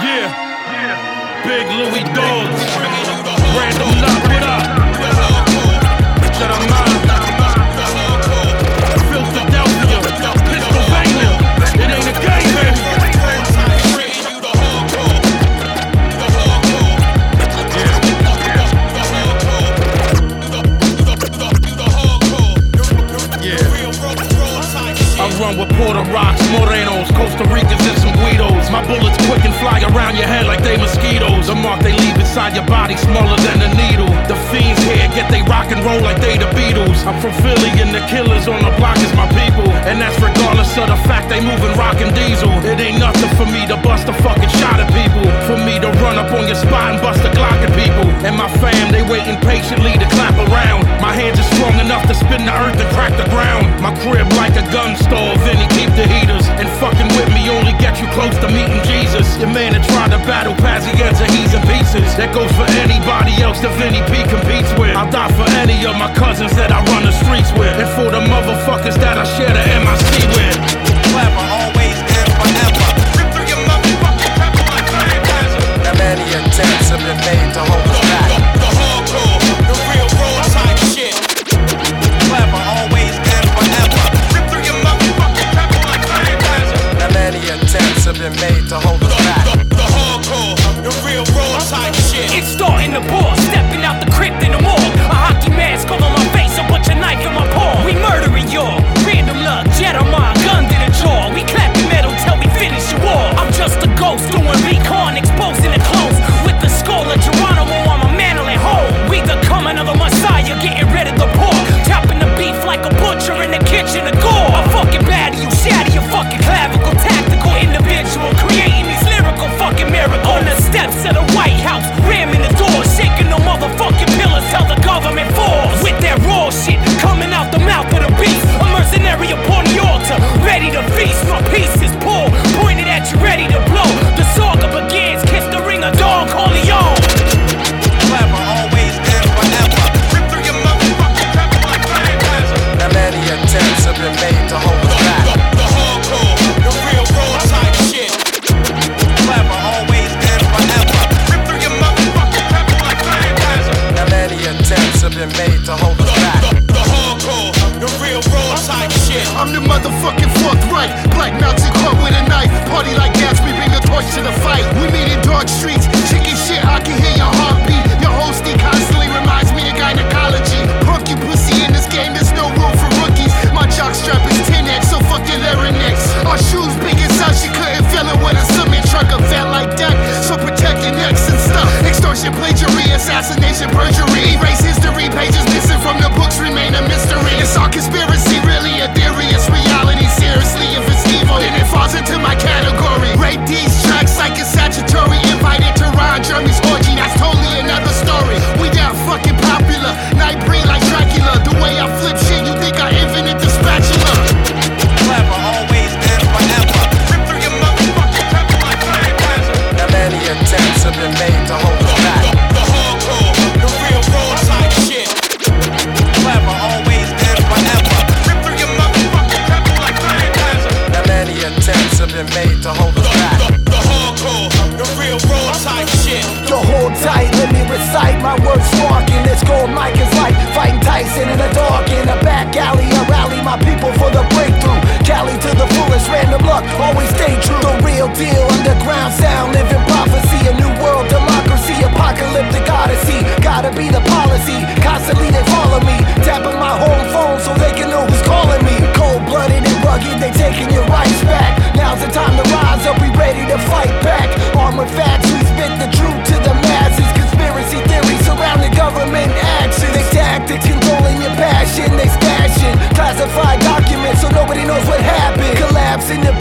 Yeah, Big Louis Dogs, Random Luck, what up? Shut up, man. Philadelphia, Pennsylvania, it ain't a game, baby. I run with Puerto Rocks, Morenos, Costa Ricans, and some Guidos. My bullets quick and fly around your head like they mosquitoes. The mark they leave inside your body smaller than a needle. The fiends here get they rock and roll like they the Beatles. I'm from Philly and the killers on the block is my people. And that's regardless of the fact they moving rockin' diesel. It ain't nothing for me to bust a fucking shot at people. For me to run up on your spot and bust a Glock at people. And my fam, they waiting patiently to clap around. My hands are strong enough to spin the earth and crack the ground. My crib like a gun store, Vinny keep the heaters. And fucking with me only get you close to meeting Jesus. Your man that tried to battle Pazienza, he's in pieces. That goes for anybody else that Vinny P competes with. I'll die for any of my cousins that I run the streets with. And for the motherfuckers that I share the MIC with. Clever, always and forever. Rip through your motherfucking pepper like Clan Hazard. Now many attempts have been made to hold us back. The hardcore, the real raw type shit. Clever, always and forever. Rip through your motherfucking pepper like Clan Hazard. Now many attempts have been made to hold us back. The hardcore, the real raw type shit. It's starting to pour, stepping out the crypt in the morgue. A hockey mask over my face, a bunch of knife in my paw. We murdering y'all, Random Luck, Jeremiah, gun to the jaw. We clapping metal till we finish the war. I'm just a ghost doing recon, exposing the clothes. With the skull of Geronimo, I'm a mantling hole. We the coming of the Messiah, getting rid of the pork. Chopping the beef like a butcher in the kitchen of gore. I'm fucking bad you, shatter your fucking clavicle. Tactical individual, creating these lyrical fucking miracles. On the steps of the White House, ramming the door, shaking the motherfucking pillars till the government falls. With that raw shit coming out the mouth of the beast, a mercenary upon the altar, ready to feast. My piece is pulled, pointed at you, ready to blow. The saga begins, kiss the ring of Don Corleone. Clever, always and forever. Rip through your motherfucking pepper like Clan Hazard. Now many attempts have been made to hold us back. The hardcore, the real raw type shit. Clever, always and forever. Rip through your motherfucking pepper like Clan Hazard. Now many attempts have been made to hold us back. The hardcore, the real raw type shit. I'm the motherfucking fourth right. Black Nazi caught with a knife. Party like Gatsby, bring a torch to the fight. We meet in dark streets, chicken shit, I can hear your heartbeat. Your hostie constantly reminds me of gynecology. Punk you pussy in this game, there's no room for rookies. My jockstrap is 10x, so fuck your larynx. Our shoes big as hell, she couldn't fill it with a cement truck. A vet like that, so protect your necks and stuff. Extortion, plagiarism, assassination, perjury. Erase history, pages missing from the books remain a mystery. It's all conspiracy, really a theory. It's reality, seriously. If it's evil, then it falls into my category. Rate these tracks like it's statutory. Invited to Ron Jeremy's orgy, that's totally another story. We that fucking popular, night breed like Dracula. The way I flip shit, you think I invented the spatula. Clever, always and forever. Rip through your motherfucking pepper like Clan Hazard. Now many attempts have been made to hold us back. The hardcore, the real raw type shit. Clever, always and forever. Rip through your motherfucking pepper like Clan Hazard. Now many attempts have been made to hold us back. The hardcore, the real raw type shit. Yo, hold tight, let me recite my words sparking. This gold mic is like fighting Tyson in the dark. In a back alley, I rally my people for the breakthrough. Cali to the fullest, Random Luck, always stay true. The real deal, underground sound, living prophecy. A new world democracy, apocalyptic odyssey. Gotta be the policy, constantly they follow me. Tapping my home phone so they can know who's calling me. Cold-blooded and rugged, they taking your rights back. Now's the time to rise up, we ready to fight back. Armored facts, we spit the truth to the masses. Conspiracy theories surrounding government action. They tactics controlling your passion, they stashing classified documents so nobody knows what happened. Collapse in the